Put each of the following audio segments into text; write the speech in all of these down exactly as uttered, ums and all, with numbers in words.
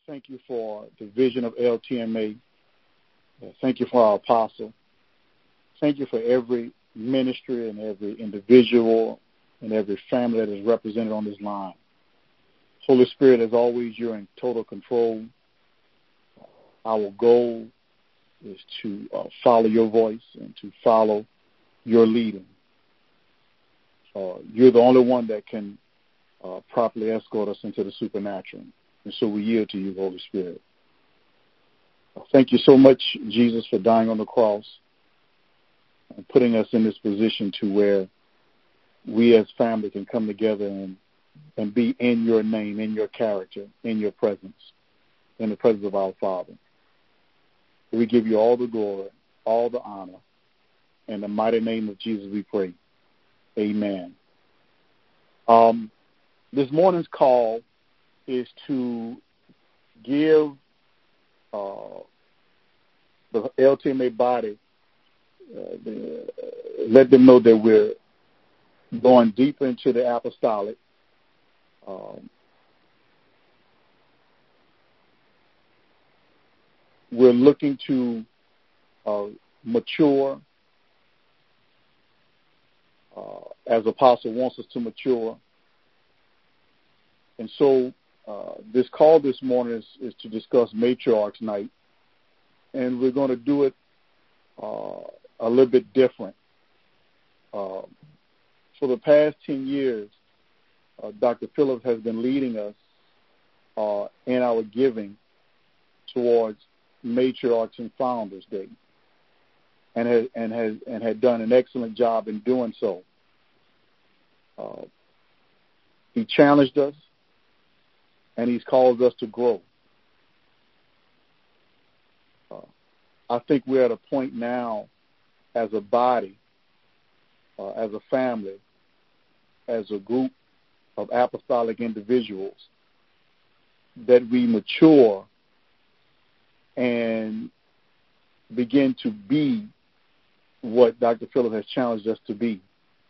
thank you for the vision of L T M A. Thank you for our apostle. Thank you for every ministry and every individual and every family that is represented on this line. Holy Spirit, as always, you're in total control. Our goal is to uh, follow your voice and to follow your leading. Uh, you're the only one that can uh, properly escort us into the supernatural. And so we yield to you, Holy Spirit. Uh, thank you so much, Jesus, for dying on the cross and putting us in this position to where we as family can come together and, and be in your name, in your character, in your presence, in the presence of our Father. We give you all the glory, all the honor. In the mighty name of Jesus we pray. Amen. Um, this morning's call is to give uh, the L T M A body, uh, the, uh, let them know that we're going deeper into the apostolic. Um, we're looking to uh, mature uh, as Apostle wants us to mature. And so uh, this call this morning is, is to discuss matriarchs night, and we're going to do it uh, a little bit different. Uh, for the past ten years, uh, Doctor Phillips has been leading us uh, in our giving towards Matriarchs and Founders Day, and has and has and had done an excellent job in doing so. Uh, he challenged us, and he's caused us to grow. Uh, I think we're at a point now, as a body, uh, as a family, as a group of apostolic individuals, that we mature and begin to be what Doctor Phillips has challenged us to be.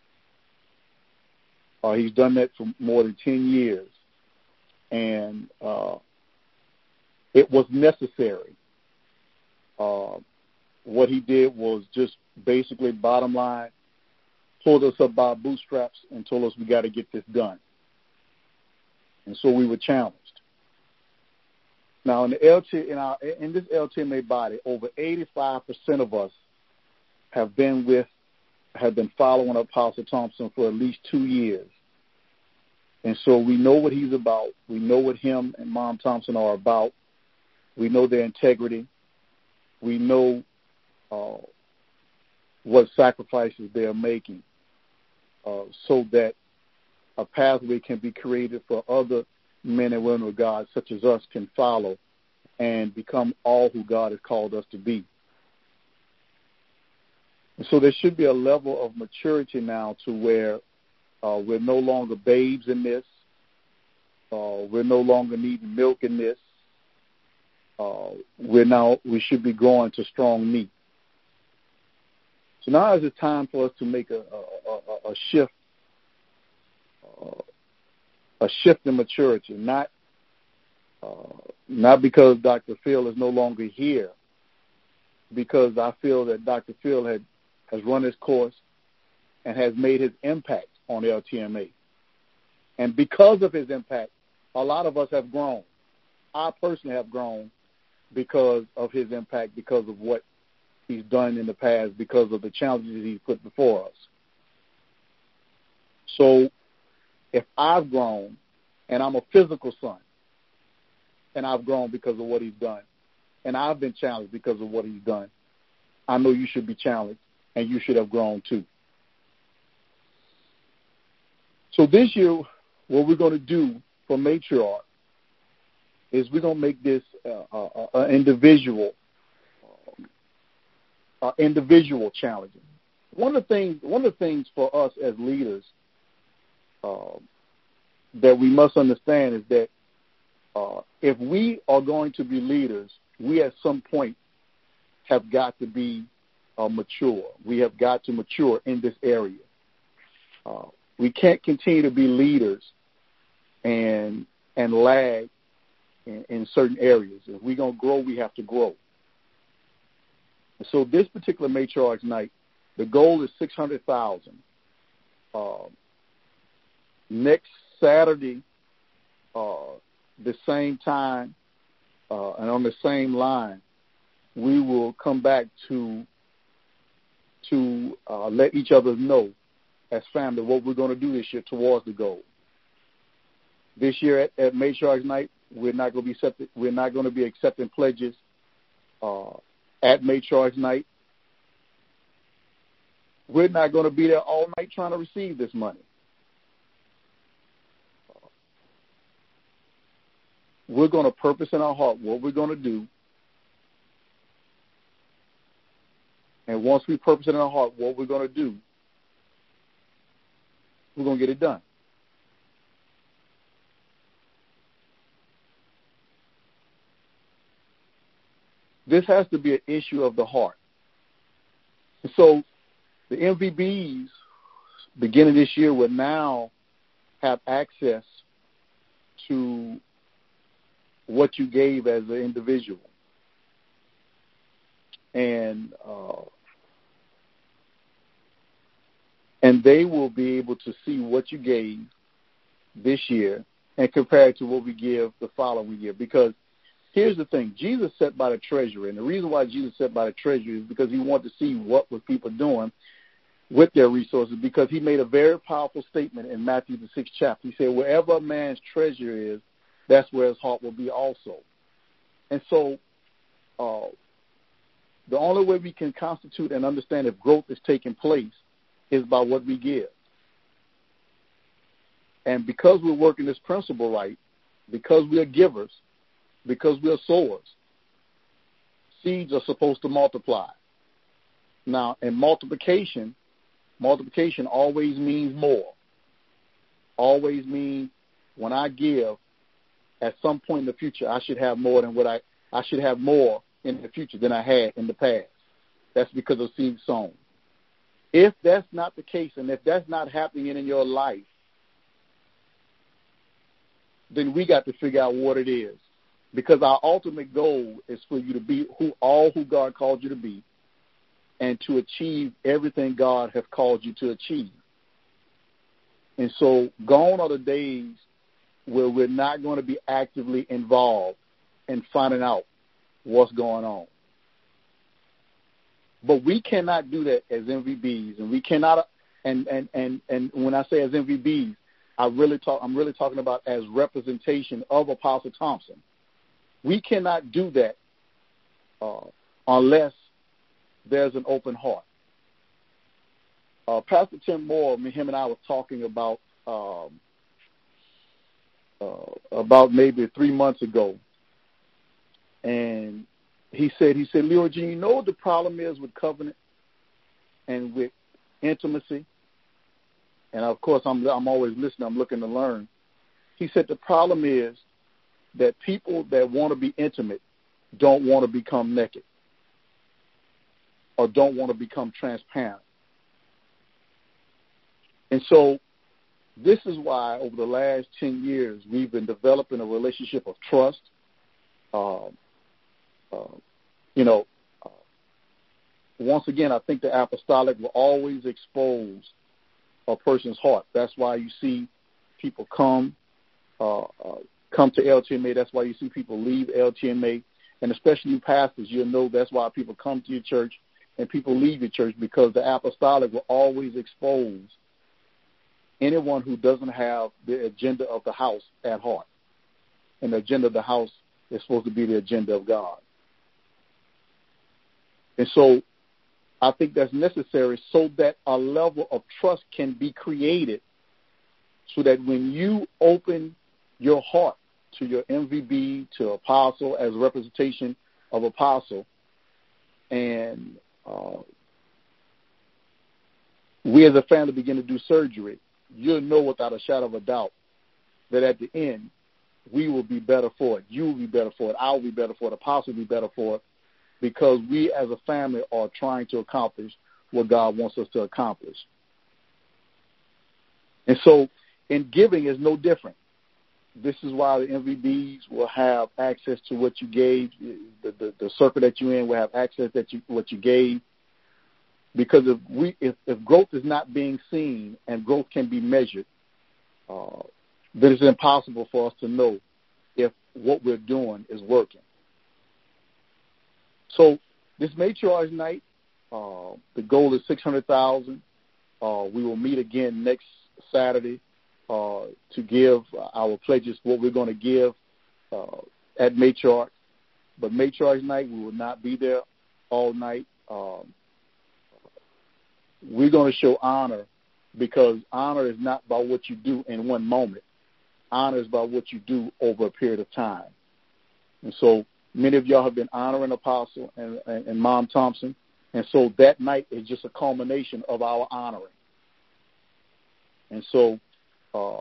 Uh, he's done that for more than ten years, and uh, it was necessary. Uh, what he did was just basically, bottom line, pulled us up by our bootstraps and told us we got to get this done. And so we were challenged. Now, in the L T, in our in this L T M A body, over eighty-five percent of us have been with, have been following Apostle Thompson for at least two years, and so we know what he's about. We know what him and Mom Thompson are about. We know their integrity. We know uh, what sacrifices they are making, uh, so that a pathway can be created for other men and women of God, such as us, can follow and become all who God has called us to be. And so there should be a level of maturity now to where uh, we're no longer babes in this. Uh, we're no longer needing milk in this. Uh, we're now, we should be growing to strong meat. So now is the time for us to make a, a, a, a shift, uh, a shift in maturity, not uh, not because Doctor Phil is no longer here, because I feel that Doctor Phil had, has run his course and has made his impact on L T M A. And because of his impact, a lot of us have grown. I personally have grown because of his impact, because of what he's done in the past, because of the challenges he's put before us. So if I've grown, and I'm a physical son, and I've grown because of what he's done, and I've been challenged because of what he's done, I know you should be challenged, and you should have grown too. So this year, what we're going to do for Matriarch is we're going to make this uh, uh, uh, individual, uh, individual challenging. One of the things, one of the things for us as leaders uh, that we must understand is that uh, if we are going to be leaders, we at some point have got to be uh, mature. We have got to mature in this area. Uh, we can't continue to be leaders and and lag in, in certain areas. If we're going to grow, we have to grow. So this particular Matriarchs Night, the goal is six hundred thousand dollars. Uh, next Saturday, uh, the same time uh, and on the same line, we will come back to to uh, let each other know as family what we're going to do this year towards the goal. This year at, at Matriarchs Night, we're not going to be accepting, we're not going to be accepting pledges uh, at Matriarchs Night. We're not going to be there all night trying to receive this money. We're going to purpose in our heart what we're going to do. And once we purpose in our heart what we're going to do, we're going to get it done. This has to be an issue of the heart. And so the M V Bs, beginning this year, will now have access to what you gave as an individual. And uh, and they will be able to see what you gave this year and compare it to what we give the following year. Because here's the thing, Jesus sat by the treasury, and the reason why Jesus sat by the treasury is because he wanted to see what were people doing with their resources, because he made a very powerful statement in Matthew the sixth chapter. He said, wherever a man's treasure is, that's where his heart will be also. And so uh, the only way we can constitute and understand if growth is taking place is by what we give. And because we're working this principle right, because we are givers, because we are sowers, seeds are supposed to multiply. Now, in multiplication, multiplication always means more. Always means when I give, at some point in the future, I should have more than what I, I should have more in the future than I had in the past. That's because of seed sown. If that's not the case, and if that's not happening in your life, then we got to figure out what it is. Because our ultimate goal is for you to be who all who God called you to be, and to achieve everything God has called you to achieve. And so gone are the days where we're not going to be actively involved in finding out what's going on. But we cannot do that as M V Bs, and we cannot. And and and and when I say as M V Bs, I really talk. I'm really talking about as representation of Apostle Thompson. We cannot do that uh, unless there's an open heart. Uh, Pastor Tim Moore, me, him and I were talking about um, uh, about maybe three months ago, and he said, he said, Leroy Jean, you know what the problem is with covenant and with intimacy? And of course, I'm I'm always listening. I'm looking to learn. He said the problem is that people that want to be intimate don't want to become naked or don't want to become transparent. And so this is why over the last ten years we've been developing a relationship of trust. Uh, uh, you know, uh, once again, I think the apostolic will always expose a person's heart. That's why you see people come uh, uh, come to L T M A. That's why you see people leave L T M A. And especially you pastors, you'll know that's why people come to your church and people leave your church, because the apostolic will always expose anyone who doesn't have the agenda of the house at heart. And the agenda of the house is supposed to be the agenda of God. And so I think that's necessary so that a level of trust can be created, so that when you open your heart to your M V B, to apostle as a representation of apostle, and uh, we as a family begin to do surgery, you'll know without a shadow of a doubt that at the end, we will be better for it. You will be better for it. I will be better for it. Apostle will be better for it, because we as a family are trying to accomplish what God wants us to accomplish. And so in giving is no different. This is why the M V Ds will have access to what you gave. The, the, the circle that you're in will have access that you what you gave. Because if we if, if growth is not being seen and growth can be measured, uh, then it's impossible for us to know if what we're doing is working. So this Matriarchs Night, uh, the goal is six hundred thousand. Uh, we will meet again next Saturday uh, to give our pledges, what we're going to give uh, at Matriarch. But Matriarchs Night, we will not be there all night. Um, we're going to show honor, because honor is not about what you do in one moment. Honor is about what you do over a period of time. And so many of y'all have been honoring Apostle and, and, and Mom Thompson. And so that night is just a culmination of our honoring. And so, uh,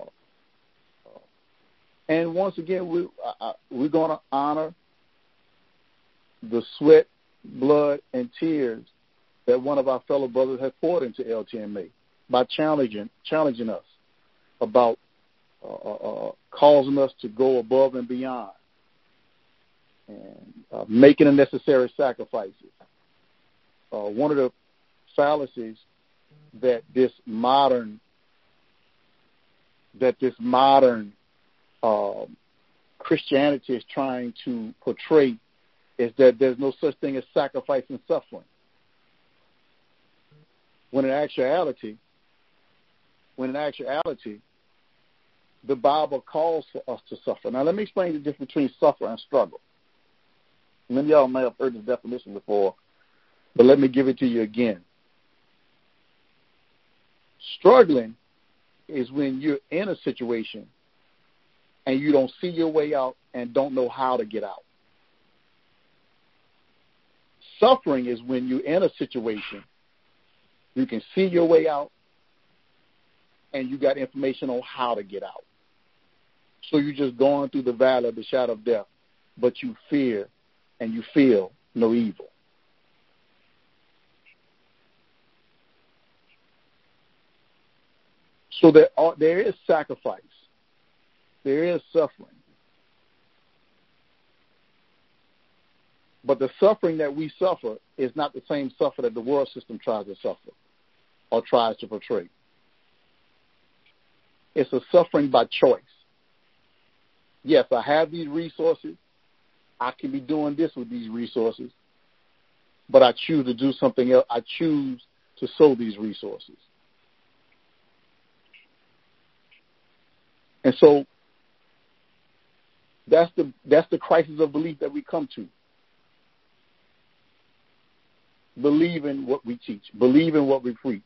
and once again, we, uh, we're going to honor the sweat, blood, and tears that one of our fellow brothers has poured into L T M A by challenging challenging us about uh, uh, causing us to go above and beyond and uh, making the necessary sacrifices. Uh, one of the fallacies that this modern that this modern uh, Christianity is trying to portray is that there's no such thing as sacrifice and suffering. When in actuality, when in actuality, the Bible calls for us to suffer. Now, let me explain the difference between suffer and struggle. Many of y'all may have heard this definition before, but let me give it to you again. Struggling is when you're in a situation and you don't see your way out and don't know how to get out. Suffering is when you're in a situation, you can see your way out, and you got information on how to get out. So you're just going through the valley of the shadow of death, but you fear and you feel no evil. So there, are, there is sacrifice. There is suffering. But the suffering that we suffer is not the same suffering that the world system tries to suffer or tries to portray. It's a suffering by choice. Yes, I have these resources. I can be doing this with these resources, but I choose to do something else. I choose to sow these resources. And so that's the that's the crisis of belief that we come to. Believe in what we teach. Believe in what we preach.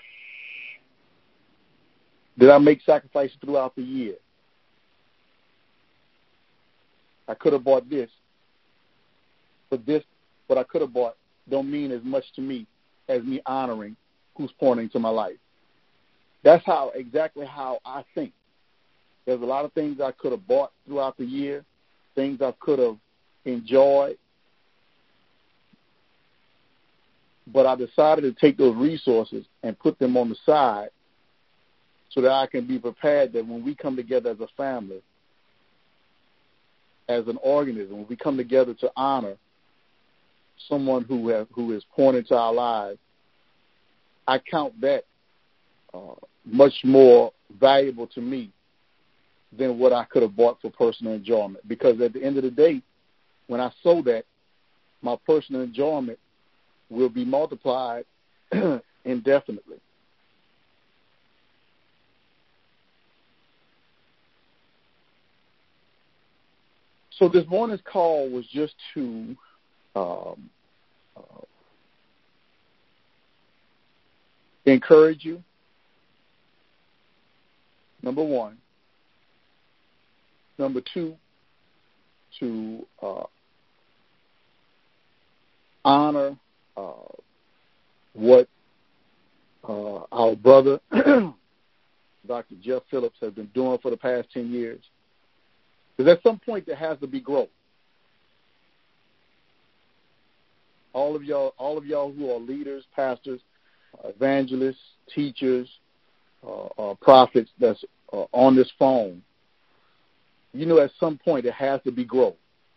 Did I make sacrifices throughout the year? I could have bought this, but this, what I could have bought, don't mean as much to me as me honoring who's pouring into my life. That's how exactly how I think. There's a lot of things I could have bought throughout the year, things I could have enjoyed, but I decided to take those resources and put them on the side so that I can be prepared that when we come together as a family, as an organism, when we come together to honor someone who have, who is pouring into our lives, I count that uh, much more valuable to me than what I could have bought for personal enjoyment. Because at the end of the day, when I sow that, my personal enjoyment will be multiplied indefinitely. So this morning's call was just to um, uh, encourage you, number one. Number two, to uh, honor uh, what uh, our brother, Doctor Jeff Phillips, has been doing for the past ten years. Because at some point there has to be growth. All of y'all, all of y'all who are leaders, pastors, uh, evangelists, teachers, uh, uh, prophets that's uh, on this phone, you know at some point it has to be growth.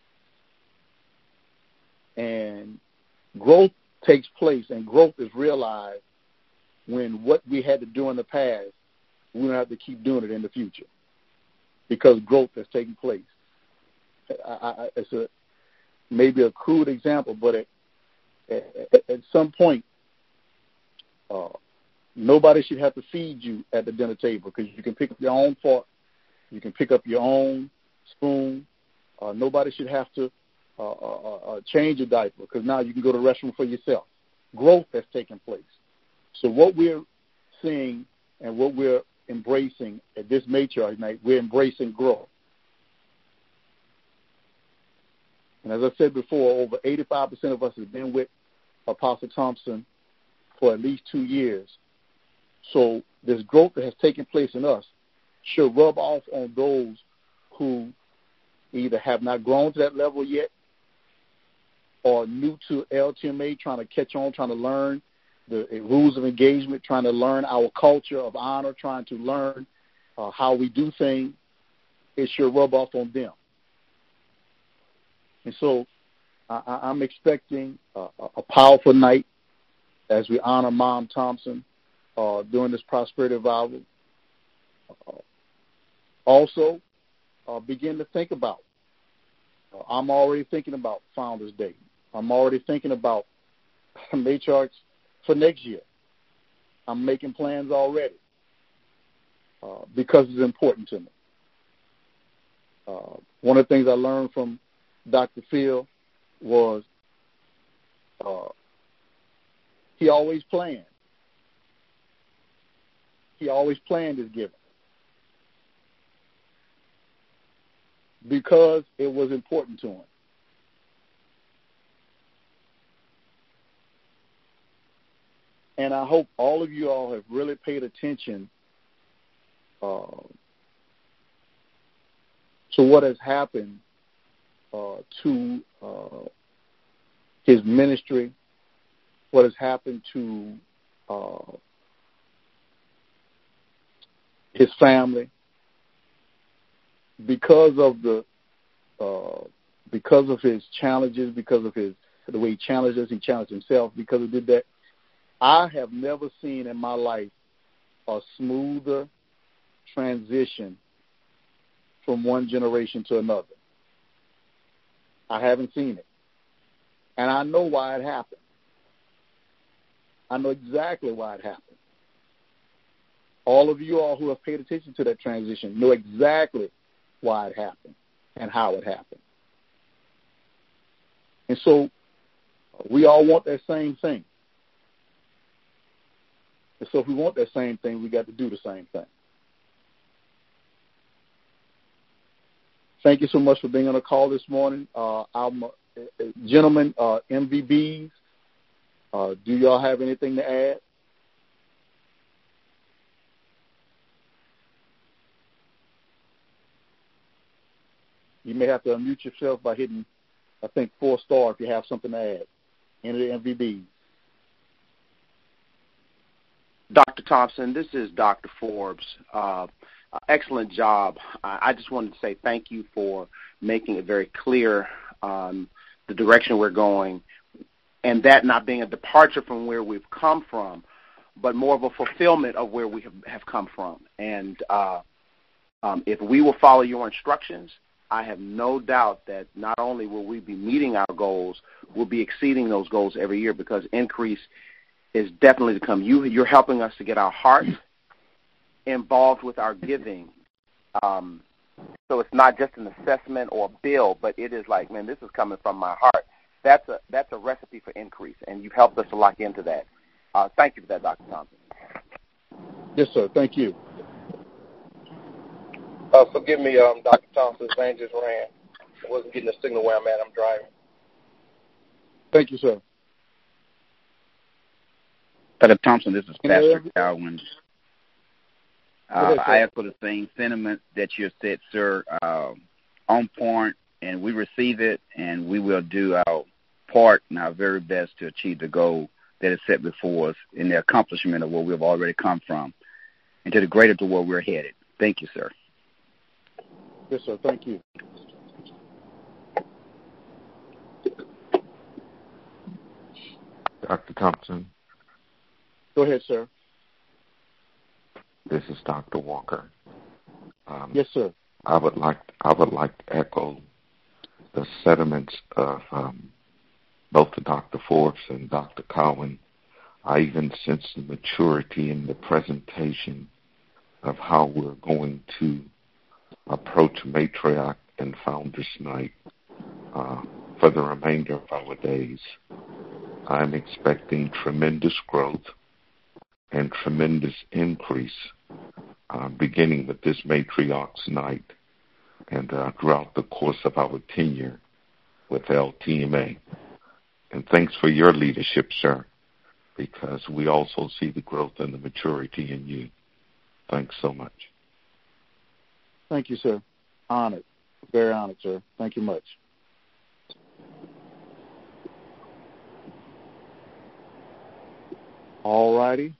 And growth takes place, and growth is realized when what we had to do in the past, we don't have to keep doing it in the future because growth has taken place. I, I, it's a maybe a crude example, but at, at, at some point, uh, nobody should have to feed you at the dinner table because you can pick up your own fork, you can pick up your own spoon. Uh, nobody should have to uh, uh, uh, change a diaper because now you can go to the restroom for yourself. Growth has taken place. So what we're seeing and what we're embracing at this matriarch night, we're embracing growth. And as I said before, over eighty-five percent of us have been with Apostle Thompson for at least two years. So this growth that has taken place in us should rub off on those who either have not grown to that level yet or new to L T M A, trying to catch on, trying to learn the rules of engagement, trying to learn our culture of honor, trying to learn uh, how we do things. It should rub off on them. And so I, I'm expecting a, a powerful night as we honor Mom Thompson uh, during this prosperity revival. Uh, also, uh, begin to think about, uh, I'm already thinking about Founders Day. I'm already thinking about matriarchs for next year. I'm making plans already uh, because it's important to me. Uh, one of the things I learned from Doctor Phil was uh, he always planned. He always planned his giving because it was important to him. And I hope all of you all have really paid attention uh, to what has happened uh, to uh, his ministry, what has happened to uh, his family, because of the uh, because of his challenges, because of his the way he challenged us, he challenged himself. Because of that, I have never seen in my life a smoother transition from one generation to another. I haven't seen it. And I know why it happened. I know exactly why it happened. All of you all who have paid attention to that transition know exactly why it happened and how it happened. And so we all want that same thing. And so if we want that same thing, we got to do the same thing. Thank you so much for being on the call this morning. Uh, our, uh, gentlemen, uh, M V Bs, uh, do y'all have anything to add? You may have to unmute yourself by hitting, I think, four star if you have something to add. Any of the M V Bs. Doctor Thompson, this is Doctor Forbes. Uh, excellent job. I just wanted to say thank you for making it very clear um, the direction we're going, and that not being a departure from where we've come from, but more of a fulfillment of where we have, have come from. And uh, um, if we will follow your instructions, I have no doubt that not only will we be meeting our goals, we'll be exceeding those goals every year, because increase is definitely to come. You, you're helping us to get our heart involved with our giving. Um, so it's not just an assessment or a bill, but it is like, man, this is coming from my heart. That's a that's a recipe for increase, and you've helped us to lock into that. Uh, thank you for that, Doctor Thompson. Yes, sir. Thank you. Uh, forgive me, um, Doctor Thompson. His name just ran. I wasn't getting the signal where I'm at. I'm driving. Thank you, sir. Doctor Thompson, this is Pastor Calvin. Uh, I echo the same sentiment that you said, sir. Uh, on point, and we receive it, and we will do our part and our very best to achieve the goal that is set before us in the accomplishment of where we've already come from and to the greater to where we're headed. Thank you, sir. Yes, sir. Thank you. Doctor Thompson. Go ahead, sir. This is Doctor Walker. Um, yes, sir. I would like I would like to echo the sentiments of um, both Doctor Forbes and Doctor Cowan. I even sense the maturity in the presentation of how we're going to approach Matriarch and Founders Night uh, for the remainder of our days. I'm expecting tremendous growth and tremendous increase uh, beginning with this Matriarch's Night and uh, throughout the course of our tenure with L T M A. And thanks for your leadership, sir, because we also see the growth and the maturity in you. Thanks so much. Thank you, sir. Honored. Very honored, sir. Thank you much. All righty.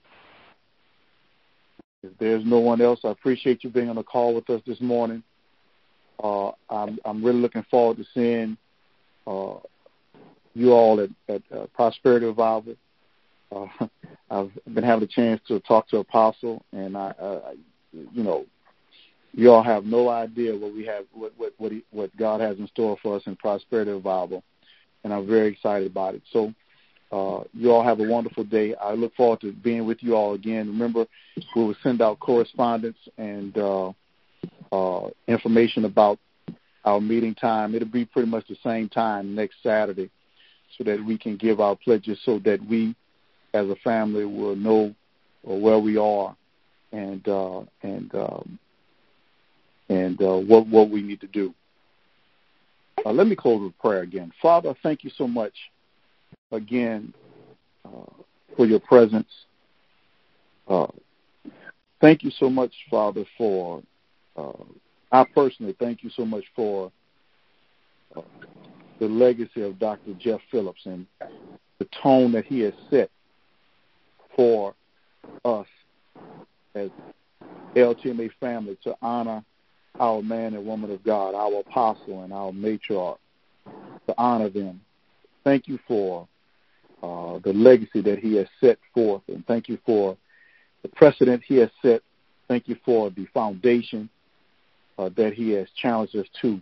If there's no one else, I appreciate you being on the call with us this morning. Uh, I'm, I'm really looking forward to seeing uh, you all at, at uh, Prosperity Revival. Uh, I've been having a chance to talk to Apostle, and I, uh, you know, you all have no idea what we have, what what what, he, what God has in store for us in Prosperity Revival, and I'm very excited about it. So, uh, you all have a wonderful day. I look forward to being with you all again. Remember, we will send out correspondence and uh, uh, information about our meeting time. It'll be pretty much the same time next Saturday, so that we can give our pledges, so that we, as a family, will know where we are and uh, and um, and uh, what what we need to do. Uh, let me close with prayer again. Father, thank you so much again uh, for your presence. Uh, thank you so much, Father, for uh, I personally thank you so much for uh, the legacy of Doctor Jeff Phillips and the tone that he has set for us as L T M A family to honor our man and woman of God, our apostle and our matriarch, to honor them. Thank you for uh, the legacy that he has set forth, and thank you for the precedent he has set. Thank you for the foundation uh, that he has challenged us to.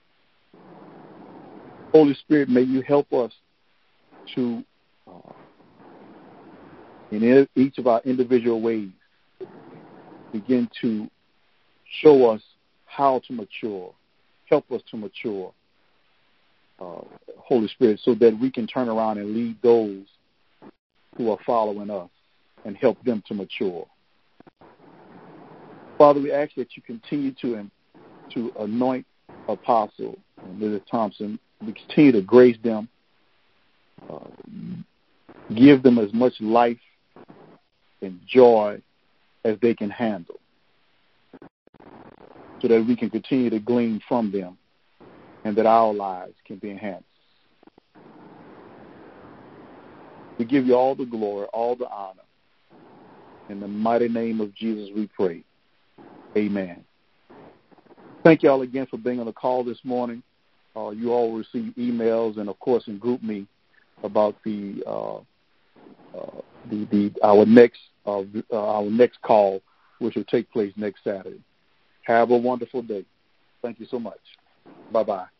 Holy Spirit, may you help us to, uh, in each of our individual ways, begin to show us how to mature, help us to mature, uh, Holy Spirit, so that we can turn around and lead those who are following us and help them to mature. Father, we ask that you continue to, to anoint Apostle and Missus Thompson. We continue to grace them, uh, give them as much life and joy as they can handle, so that we can continue to glean from them and that our lives can be enhanced. We give you all the glory, all the honor. In the mighty name of Jesus we pray. Amen. Thank you all again for being on the call this morning. Uh, you all receive emails and, of course, in GroupMe about the uh, uh, the, the our next uh, our next call, which will take place next Saturday. Have a wonderful day. Thank you so much. Bye-bye.